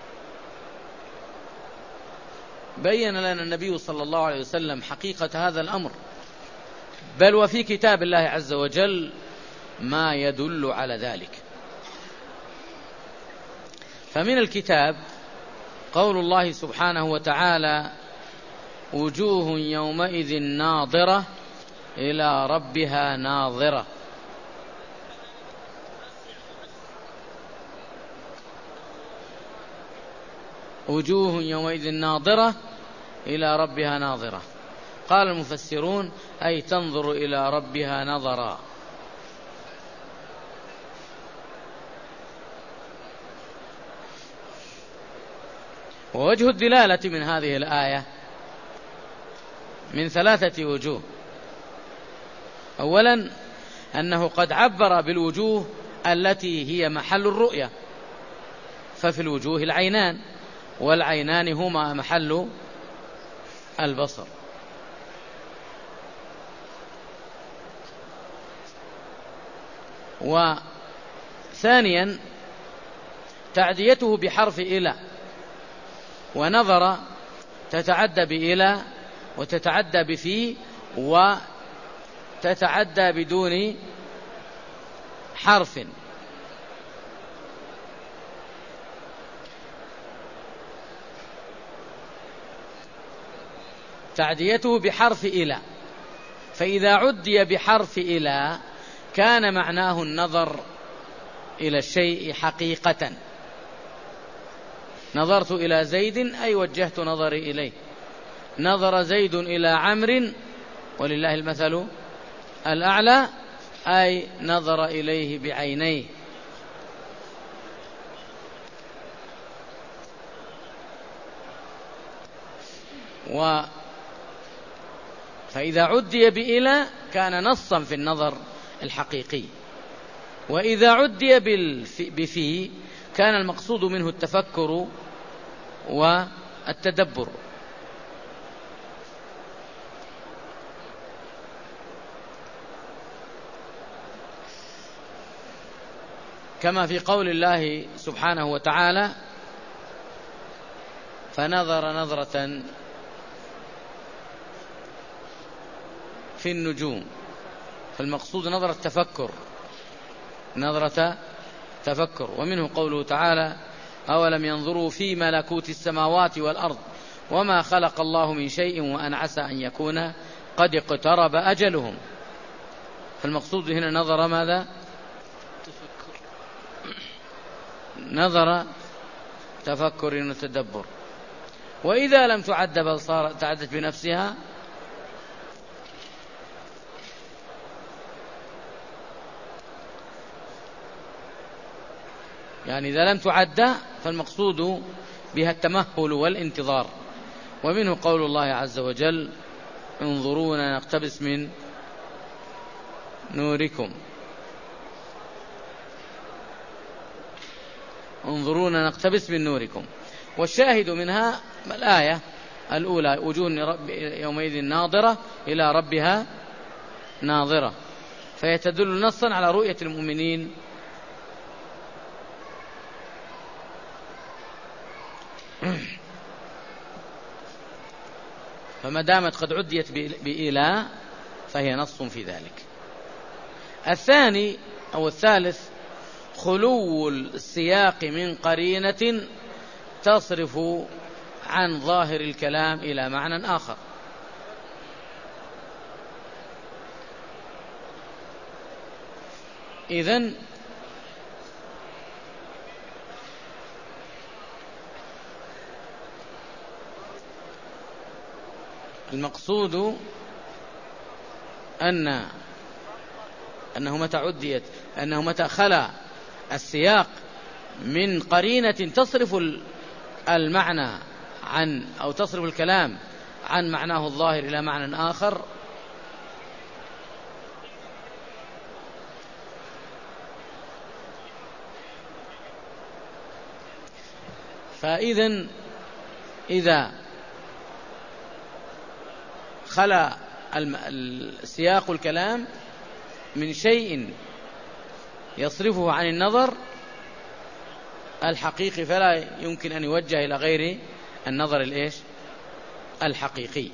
بين لنا النبي صلى الله عليه وسلم حقيقة هذا الأمر، بل وفي كتاب الله عز وجل ما يدل على ذلك. فمن الكتاب قول الله سبحانه وتعالى: وجوه يومئذ ناظرة إلى ربها ناظرة. وجوه يومئذ ناظرة إلى ربها ناظرة. قال المفسرون: أي تنظر إلى ربها نظرا. ووجه الدلالة من هذه الآية من ثلاثة وجوه. أولا أنه قد عبر بالوجوه التي هي محل الرؤية، ففي الوجوه العينان، والعينان هما محل البصر. وثانيا تعديته بحرف إلى، ونظر تتعدى بإلى وتتعدى بفي وتتعدى بدون حرف. تعديته بحرف إلى، فإذا عدي بحرف إلى كان معناه النظر إلى الشيء حقيقة. نظرت إلى زيد أي وجهت نظري إليه. نظر زيد إلى عمرو ولله المثل الأعلى أي نظر إليه بعينيه. و فإذا عدي بإلى كان نصا في النظر الحقيقي، وإذا عدي بفي كان المقصود منه التفكر والتدبر. كما في قول الله سبحانه وتعالى: فنظر نظرة في النجوم، فالمقصود نظرة تفكر، نظرة تفكر. ومنه قوله تعالى: أولم ينظروا في ملكوت السماوات والأرض وما خلق الله من شيء وأن عسى أن يكون قد اقترب أجلهم. فالمقصود هنا نظر ماذا؟ تفكر. نظر تفكر وتدبر. وإذا لم تعد بل صارت تعدت بنفسها يعني إذا لم تعد فالمقصود بها التمهل والانتظار. ومنه قول الله عز وجل: انظرونا نقتبس من نوركم. انظرونا نقتبس من نوركم. والشاهد منها الآية الأولى: وجوه يومئذ ناظرة إلى ربها ناظرة، فيتدل نصا على رؤية المؤمنين فما دامت قد عديت بإلى فهي نص في ذلك. الثاني أو الثالث: خلو السياق من قرينة تصرف عن ظاهر الكلام إلى معنى آخر. إذن المقصود أن أنه متى عديت أنه متى خلا السياق من قرينة تصرف المعنى عن أو تصرف الكلام عن معناه الظاهر إلى معنى آخر فإذن إذا خلا السياق الكلام من شيء يصرفه عن النظر الحقيقي فلا يمكن أن يوجه إلى غير النظر الإيش الحقيقي.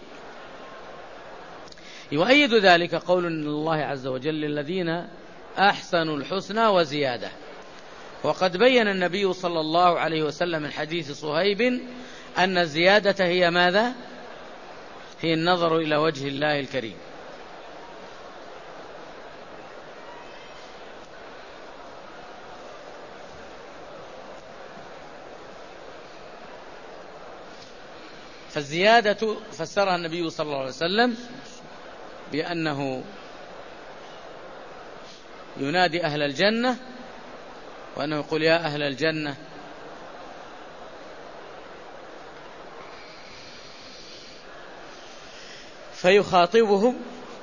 يؤيد ذلك قول الله عز وجل: للذين أحسنوا الحسنى وزيادة. وقد بين النبي صلى الله عليه وسلم من حديث صهيب أن الزيادة هي ماذا؟ هي النظر إلى وجه الله الكريم. فالزيادة فسرها النبي صلى الله عليه وسلم بأنه ينادي أهل الجنة وأنه يقول: يا أهل الجنة فيخاطبهم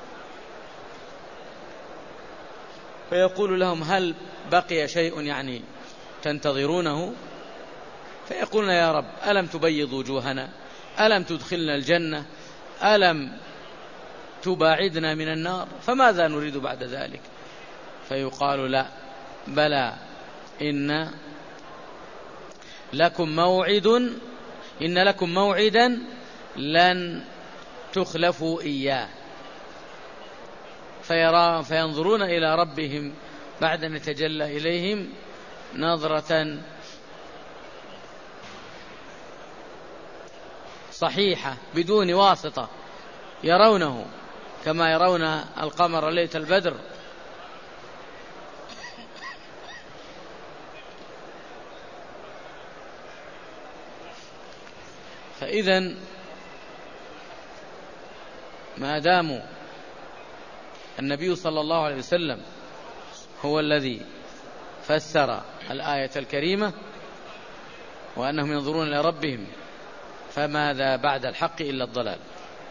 فيقول لهم: هل بقي شيء يعني تنتظرونه؟ فيقولون: يا رب ألم تبيض وجوهنا؟ ألم تدخلنا الجنة؟ ألم تباعدنا من النار؟ فماذا نريد بعد ذلك؟ فيقال: لا، بلى، إن لكم موعد إن لكم موعدا لن تخلفوا إياه. فيرى فينظرون إلى ربهم بعد أن يتجلى إليهم نظرة صحيحة بدون واسطة، يرونه كما يرون القمر ليلة البدر. فإذن ما داموا النبي صلى الله عليه وسلم هو الذي فسر الآية الكريمة وأنهم ينظرون إلى ربهم، فماذا بعد الحق إلا الضلال.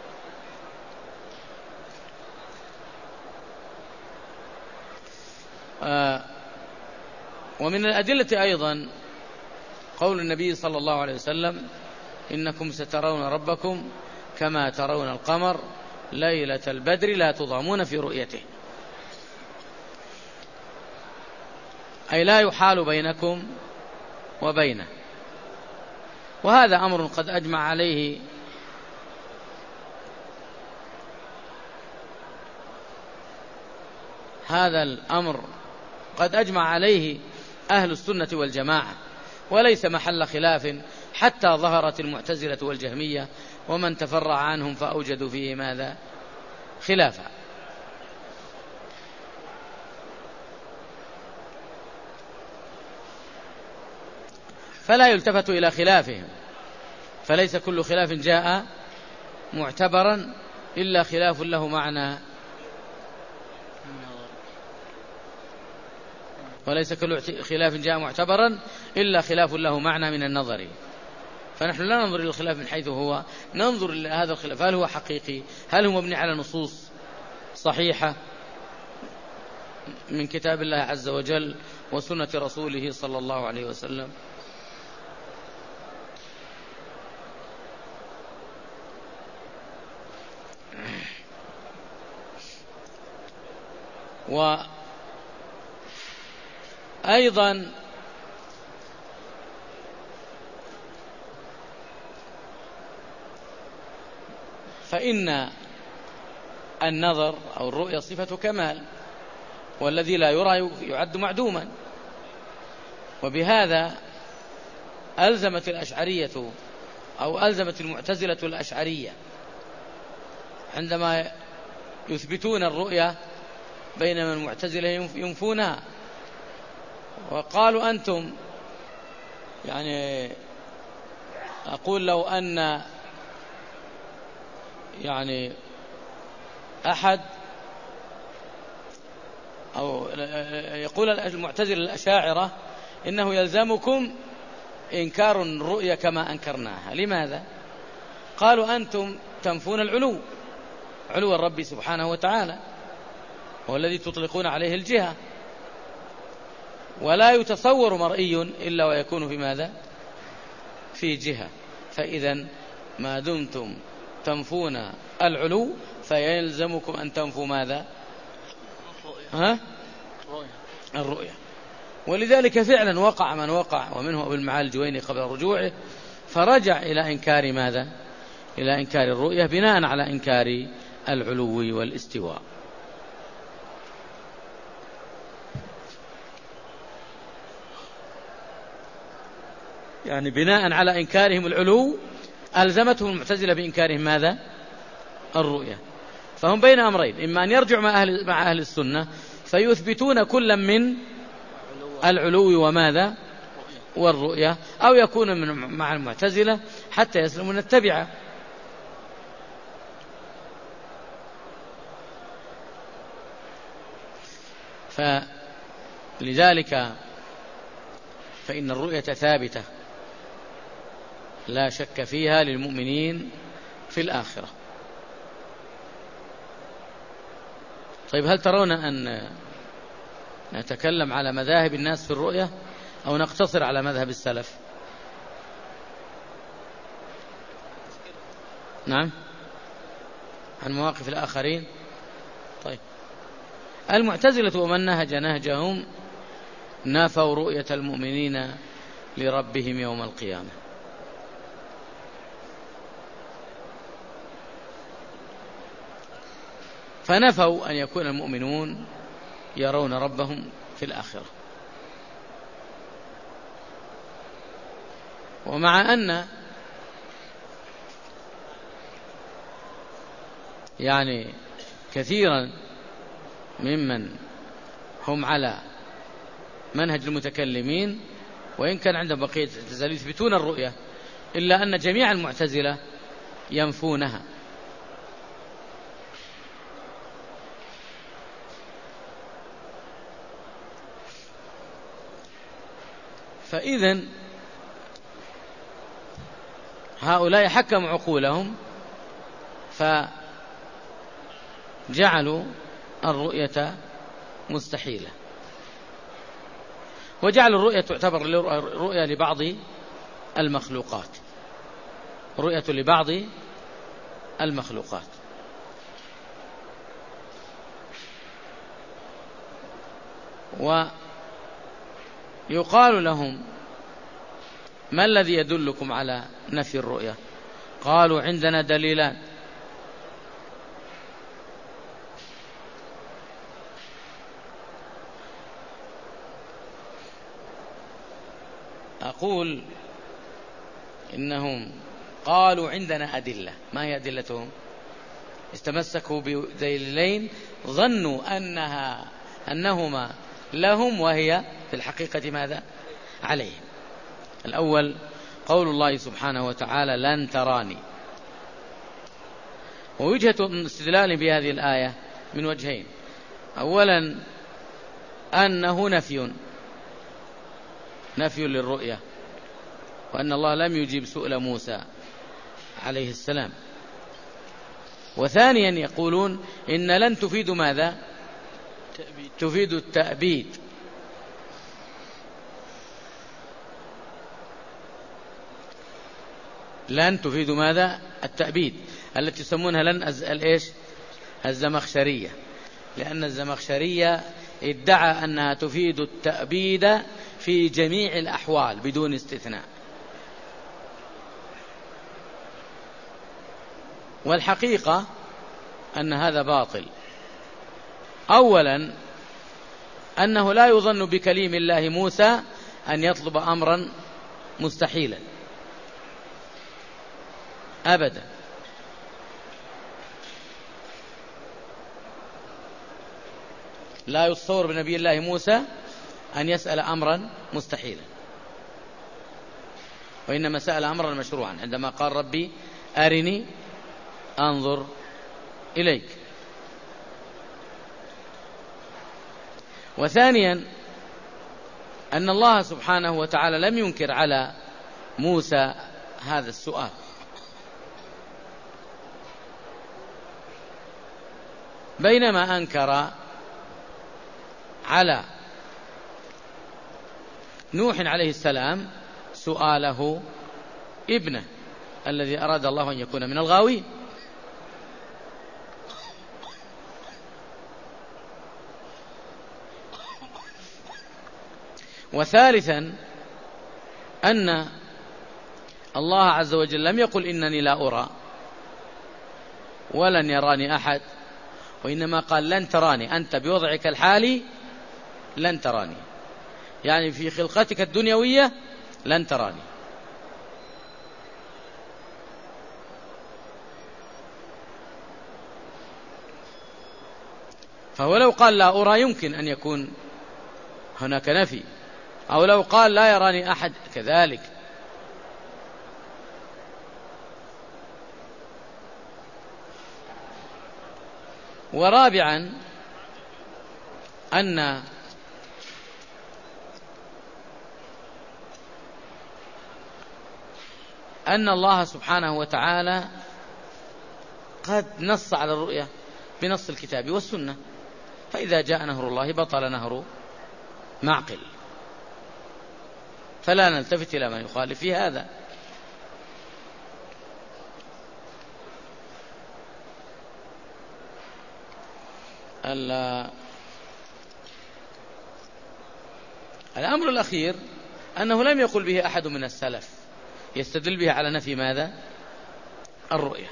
آه ومن الأدلة أيضا قول النبي صلى الله عليه وسلم: إنكم سترون ربكم كما ترون القمر ليلة البدر لا تضامون في رؤيته، أي لا يحال بينكم وبينه. وهذا أمر قد أجمع عليه هذا الأمر قد أجمع عليه أهل السنة والجماعة، وليس محل خلاف، حتى ظهرت المعتزلة والجهمية ومن تفرع عنهم فأوجدوا فيه ماذا؟ خلافا. فلا يلتفت إلى خلافهم، فليس كل خلاف جاء معتبرا إلا خلاف له معنى، وليس كل خلاف جاء معتبرا إلا خلاف له معنى من النظر. فنحن لا ننظر إلى الخلاف من حيث هو، ننظر إلى هذا الخلاف هل هو حقيقي، هل هو مبني على نصوص صحيحة من كتاب الله عز وجل وسنة رسوله صلى الله عليه وسلم. وأيضا فإن النظر أو الرؤية صفة كمال، والذي لا يرى يعد معدوما. وبهذا ألزمت الأشعرية أو ألزمت المعتزلة الأشعرية عندما يثبتون الرؤية بينما المعتزلة ينفونها، وقالوا أنتم يعني أقول لو أن يعني أحد أو يقول المعتزلة الأشاعرة إنه يلزمكم إنكار الرؤية كما أنكرناها. لماذا؟ قالوا أنتم تنفون العلو، علو الرب سبحانه وتعالى هو الذي تطلقون عليه الجهة، ولا يتصور مرئي إلا ويكون في ماذا؟ في جهة. فإذا ما دمتم تنفون العلو فيلزمكم أن تنفوا ماذا؟ ها؟ الرؤية. ولذلك فعلا وقع من وقع، ومنه أبو المعالي الجويني قبل رجوعه، فرجع إلى إنكار ماذا؟ إلى إنكار الرؤية بناء على إنكار العلو والاستواء. يعني بناء على إنكارهم العلو ألزمتهم المعتزلة بإنكارهم ماذا؟ الرؤية. فهم بين أمرين: إما أن يرجعوا مع أهل, مع أهل السنة فيثبتون كلا من العلو وماذا؟ والرؤية، أو يكون من مع المعتزلة حتى يسلموا من التبعة. فلذلك فإن الرؤية ثابتة لا شك فيها للمؤمنين في الآخرة. طيب، هل ترون أن نتكلم على مذاهب الناس في الرؤية أو نقتصر على مذهب السلف؟ نعم، عن مواقف الآخرين. طيب، المعتزلة ومن نهج نهجهم نافوا رؤية المؤمنين لربهم يوم القيامة. فنفوا أن يكون المؤمنون يرون ربهم في الآخرة. ومع أن يعني كثيرا ممن هم على منهج المتكلمين وإن كان عندهم بقية الاعتزال يثبتون الرؤية، إلا أن جميع المعتزلة ينفونها. فإذن هؤلاء حكموا عقولهم فجعلوا الرؤية مستحيلة، وجعلوا الرؤية تعتبر رؤية لبعض المخلوقات، رؤية لبعض المخلوقات. ويقال لهم: ما الذي يدلكم على نفي الرؤية؟ قالوا: عندنا دليلان. أقول إنهم قالوا: عندنا أدلة. ما هي أدلتهم؟ استمسكوا بدليلين ظنوا أنها أنهما لهم وهي في الحقيقة ماذا؟ عليهم. الأول قول الله سبحانه وتعالى: لن تراني. ووجهة استدلال بهذه الآية من وجهين: أولا أنه نفي نفي للرؤية، وأن الله لم يجيب سؤال موسى عليه السلام. وثانيا يقولون إن لن تفيد ماذا؟ تفيد التأبيد. لن تفيد ماذا؟ التأبيد، التي يسمونها لن الإيش؟ الزمخشرية، لأن الزمخشرية ادعى أنها تفيد التأبيد في جميع الأحوال بدون استثناء. والحقيقة أن هذا باطل. أولا أنه لا يظن بكليم الله موسى أن يطلب أمرا مستحيلا أبدا، لا يتصور بنبي الله موسى أن يسأل أمرا مستحيلا، وإنما سأل أمرا مشروعا عندما قال: ربي أرني أنظر إليك. وثانيا أن الله سبحانه وتعالى لم ينكر على موسى هذا السؤال، بينما أنكر على نوح عليه السلام سؤاله ابنه الذي أراد الله أن يكون من الغاوين. وثالثا أن الله عز وجل لم يقل: إنني لا أرى ولن يراني أحد، وإنما قال: لن تراني، أنت بوضعك الحالي لن تراني، يعني في خلقتك الدنيوية لن تراني. فهو لو قال لا أرى يمكن أن يكون هناك نفي، أو لو قال لا يراني أحد كذلك. ورابعا أن أن الله سبحانه وتعالى قد نص على الرؤية بنص الكتاب والسنة، فإذا جاء نهر الله بطل نهر معقل، فلا نلتفت إلى ما يخالف في هذا. الأمر الأخير أنه لم يقل به أحد من السلف يستدل به على نفي ماذا؟ الرؤية.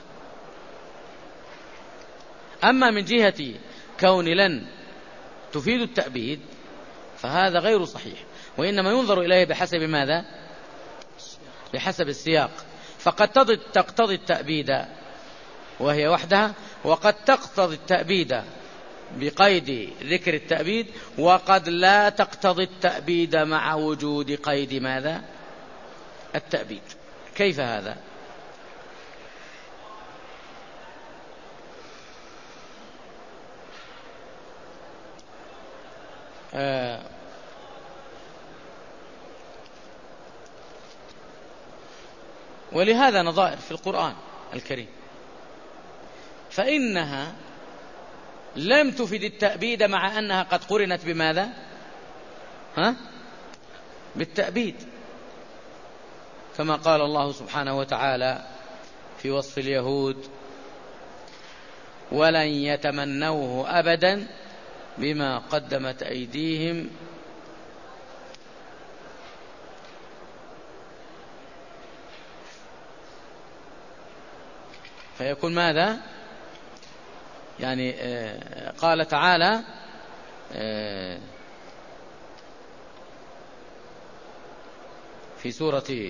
أما من جهة كون لن تفيد التأبيد فهذا غير صحيح، وإنما ينظر إليه بحسب ماذا؟ بحسب السياق. فقد تقتضي التأبيد وهي وحدها، وقد تقتضي التأبيد بقيد ذكر التأبيد، وقد لا تقتضي التأبيد مع وجود قيد ماذا؟ التأبيد. كيف هذا؟ آه ولهذا نظائر في القرآن الكريم، فإنها لم تفد التأبيد مع أنها قد قرنت بماذا؟ ها؟ بالتأبيد، كما قال الله سبحانه وتعالى في وصف اليهود: ولن يتمنوه أبدا بما قدمت أيديهم فيكون ماذا؟ يعني قال تعالى في سورة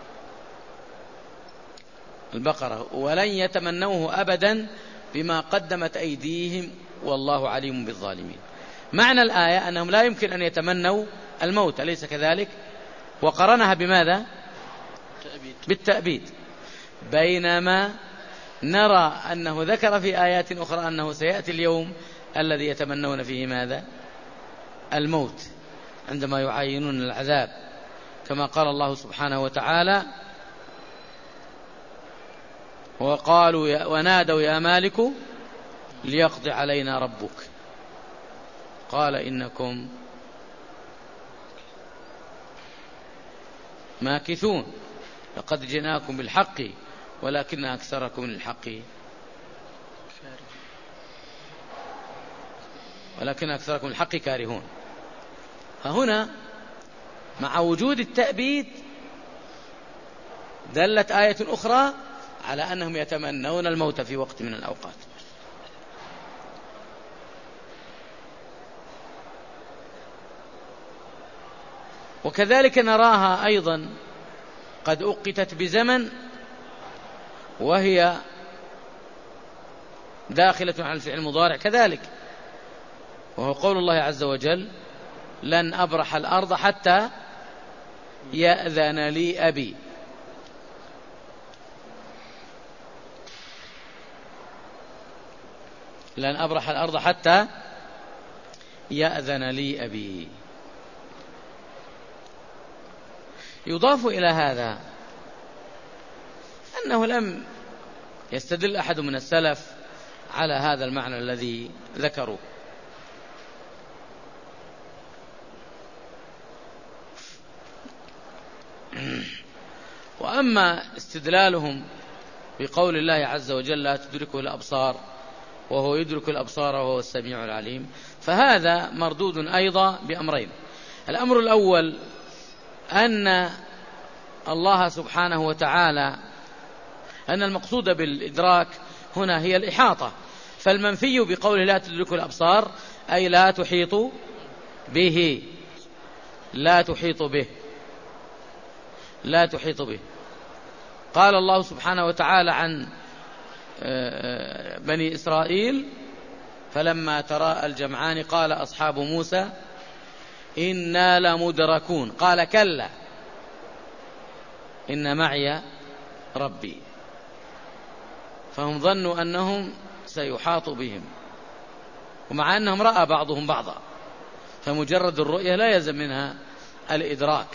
البقرة: ولن يتمنوه أبدا بما قدمت أيديهم والله عليم بالظالمين. معنى الآية أنهم لا يمكن أن يتمنوا الموت، أليس كذلك؟ وقرنها بماذا؟ بالتأبيد. بينما نرى أنه ذكر في آيات أخرى أنه سيأتي اليوم الذي يتمنون فيه ماذا؟ الموت، عندما يعاينون العذاب، كما قال الله سبحانه وتعالى: وقالوا ونادوا يا مالك ليقضي علينا ربك قال إنكم ماكثون لقد جئناكم بالحق ولكن أكثركم للحق ولكن أكثركم الحق كارهون. فهنا مع وجود التأبيد دلت آية أخرى على أنهم يتمنون الموت في وقت من الأوقات. وكذلك نراها أيضا قد أقتت بزمن وهي داخلة على الفعل المضارع كذلك، وهو قول الله عز وجل: لن أبرح الأرض حتى يأذن لي أبي. لن أبرح الأرض حتى يأذن لي أبي. يضاف إلى هذا أنه لم يستدل أحد من السلف على هذا المعنى الذي ذكروا. وأما استدلالهم بقول الله عز وجل: لا تدركه الأبصار وهو يدرك الأبصار وهو السميع العليم، فهذا مردود أيضا بأمرين. الأمر الأول أن الله سبحانه وتعالى أن المقصود بالإدراك هنا هي الإحاطة، فالمنفي بقوله لا تدرك الأبصار أي لا تحيط به، لا تحيط به لا تحيط به. قال الله سبحانه وتعالى عن بني إسرائيل: فلما تراءى الجمعان قال أصحاب موسى إنا لمدركون قال كلا إن معي ربي. فهم ظنوا أنهم سيحاط بهم، ومع أنهم رأى بعضهم بعضا، فمجرد الرؤية لا يلزم منها الإدراك،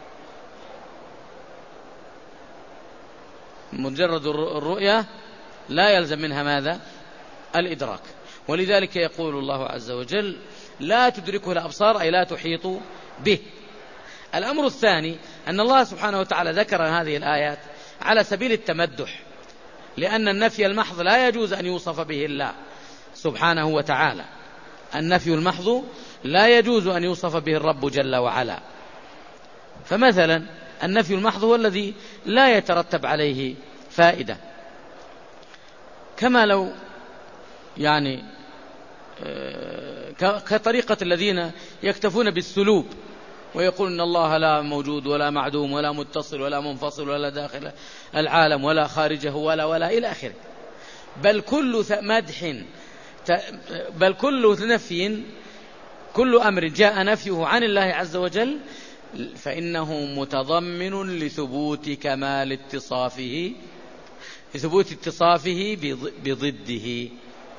مجرد الرؤية لا يلزم منها ماذا؟ الإدراك. ولذلك يقول الله عز وجل: لا تدركه الأبصار أي لا تحيط به. الأمر الثاني أن الله سبحانه وتعالى ذكر هذه الآيات على سبيل التمدح، لأن النفي المحض لا يجوز أن يوصف به الله سبحانه وتعالى. النفي المحض لا يجوز أن يوصف به الرب جل وعلا. فمثلا النفي المحض هو الذي لا يترتب عليه فائدة، كما لو يعني كطريقة الذين يكتفون بالسلوب ويقول إن الله لا موجود ولا معدوم ولا متصل ولا منفصل ولا داخل العالم ولا خارجه ولا ولا إلى آخره. بل كل مدح بل كل نفي كل أمر جاء نفيه عن الله عز وجل فإنه متضمن لثبوت كمال اتصافه لثبوت اتصافه بضده.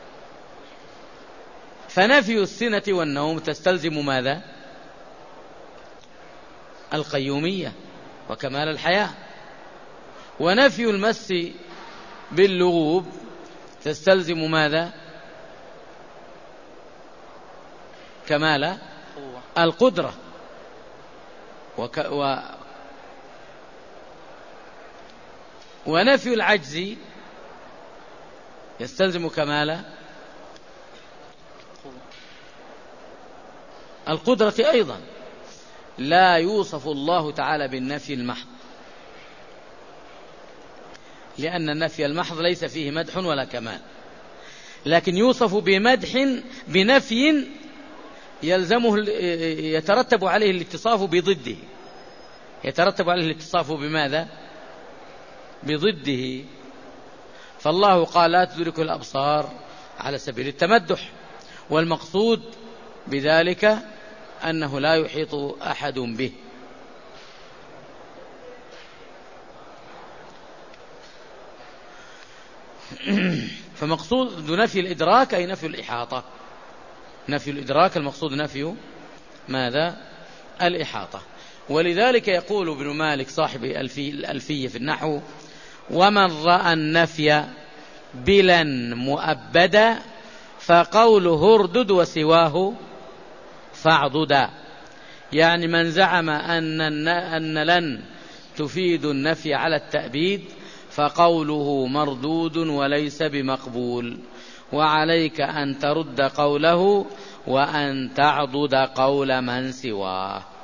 فنفي السنة والنوم تستلزم ماذا؟ القيومية وكمال الحياة. ونفي المس باللغوب تستلزم ماذا؟ كمال القدرة. وك و ونفي العجز يستلزم كمال القدرة أيضا. لا يوصف الله تعالى بالنفي المحض، لأن النفي المحض ليس فيه مدح ولا كمال، لكن يوصف بمدح بنفي يلزمه يترتب عليه الاتصاف بضده. يترتب عليه الاتصاف بماذا؟ بضده. فالله قال لا تدرك الأبصار على سبيل التمدح، والمقصود بذلك أنه لا يحيط أحد به. فمقصود نفي الإدراك أي نفي الإحاطة. نفي الإدراك المقصود نفي ماذا؟ الإحاطة. ولذلك يقول ابن مالك صاحب الألفية في النحو: ومن رأى النفي بلا مؤبدا فقوله اردد وسواه فاعضدا. يعني من زعم أن أن لن تفيد النفي على التأبيد فقوله مردود وليس بمقبول، وعليك أن ترد قوله وأن تعضد قول من سواه.